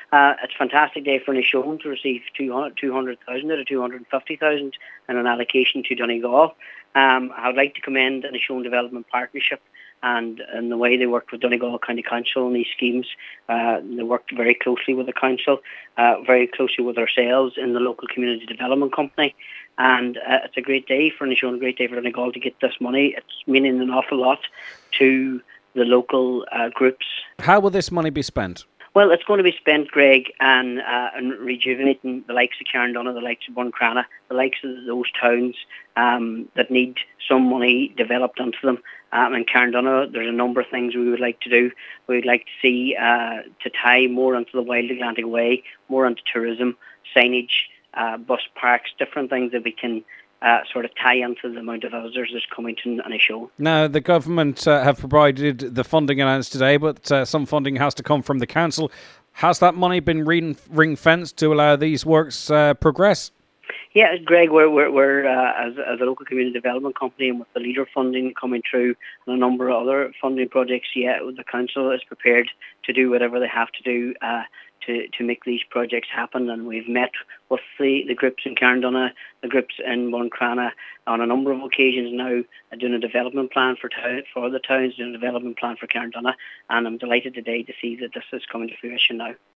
It's a fantastic day for Nishowen to receive 200,000 out of 250,000 in an allocation to Donegal. I would like to commend the Nishowen Development Partnership and the way they worked with Donegal County Council on these schemes. They worked very closely with the council, very closely with ourselves in the local community development company. And it's a great day for Nishowen, a great day for Donegal to get this money. It's meaning an awful lot to the local groups. How will this money be spent? Well, it's going to be spent, Greg, on rejuvenating the likes of Carndonagh, the likes of Buncrana, the likes of those towns that need some money developed onto them. In Carndonagh, there's a number of things we would like to do. We would like to see to tie more onto the Wild Atlantic Way, more onto tourism, signage, bus parks, different things that we can sort of tie into the amount of visitors that's coming to Nishowen. Now, the government have provided the funding announced today, but some funding has to come from the council. Has that money been ring-fenced to allow these works progress? Yeah, Greg, we're as a local community development company, and with the leader funding coming through and a number of other funding projects, the council is prepared to do whatever they have to do to make these projects happen. And we've met with the groups in Carndonagh, the groups in Buncrana on a number of occasions now, doing a development plan for the towns, doing a development plan for Carndonagh, and I'm delighted today to see that this is coming to fruition now.